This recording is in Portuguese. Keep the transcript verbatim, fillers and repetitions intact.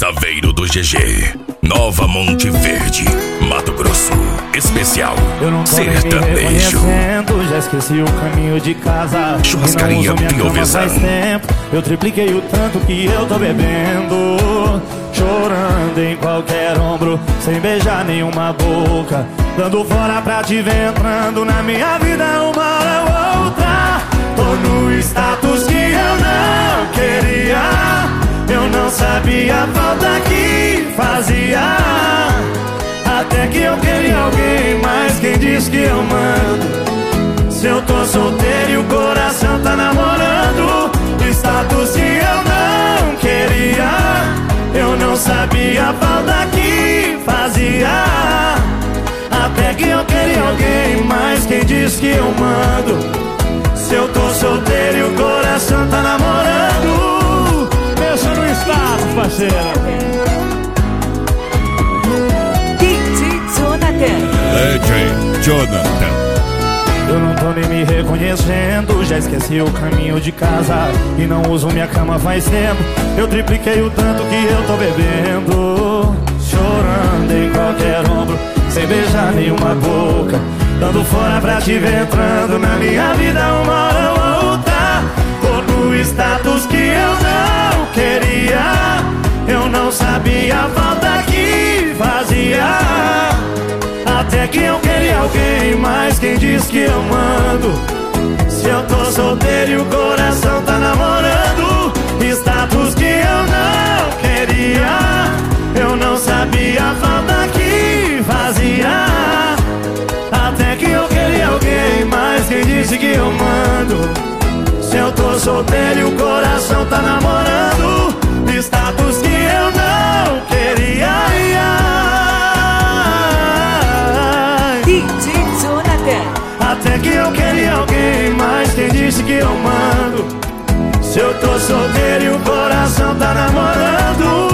Saveiro do G G, Nova Monte Verde, Mato Grosso. Especial Eu não tô sertanejo. Nem já esqueci o caminho de casa. Churrascaria Piovesan. Faz tempo, eu tripliquei o tanto que eu tô bebendo. Chorando em qualquer ombro, sem beijar nenhuma boca. Dando fora pra te ver entrando na minha vida uma hora ou outra. Tô no status que eu não queria. Eu não sabia a falta que fazia. Até que eu queria alguém, mas quem diz que eu mando? Se eu tô solteiro e o coração tá namorando. Status que eu não queria. Eu não sabia a falta que fazia. Até que eu queria alguém, mas quem diz que eu mando? Se eu tô solteiro e o coração tá namorando. Pensa no status, parceiro. D J Jonathan. D J Jonathan. Eu não tô nem me reconhecendo, já esqueci o caminho de casa e não uso minha cama faz tempo. Eu tripliquei o tanto que eu tô bebendo. Chorando em qualquer ombro, sem beijar nenhuma boca. Dando fora pra te ver entrando na minha vida uma hora ou outra. Tô no status que eu não queria. Eu não sabia a falta que fazia. Até que eu queria alguém, mas quem diz que eu mando? Se eu tô solteiro e o coração tá namorando. Status que eu não queria. Eu não sabia a falta que fazia. Até que eu queria alguém, mas quem disse que eu mando? Se eu tô solteiro e o coração tá namorando. Status que eu não queria. D J Jonathan. Até que eu queria alguém, mas quem disse que eu mando? Se eu tô solteiro e o coração tá namorando.